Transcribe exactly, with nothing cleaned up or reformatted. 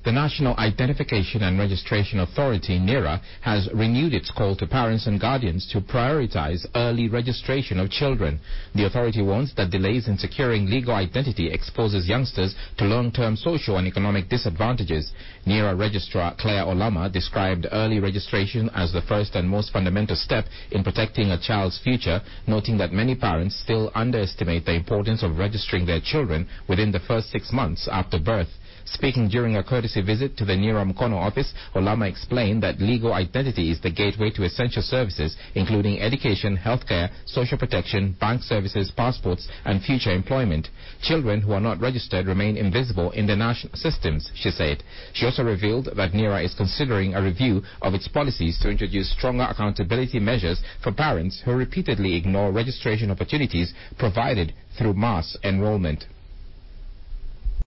The National Identification and Registration Authority, NIRA, has renewed its call to parents and guardians to prioritize early registration of children. The authority warns that delays in securing legal identity exposes youngsters to long-term social and economic disadvantages. NIRA Registrar Claire Olama described early registration as the first and most fundamental step in protecting a child's future, noting that many parents still underestimate the importance of registering their children within the first six months after birth. Speaking during a courtesy visit to the NIRA Mukono office, Olama explained that legal identity is the gateway to essential services, including education, healthcare, social protection, bank services, passports, and future employment. Children who are not registered remain invisible in the national systems, she said. She also revealed that NIRA is considering a review of its policies to introduce stronger accountability measures for parents who repeatedly ignore registration opportunities provided through mass enrollment.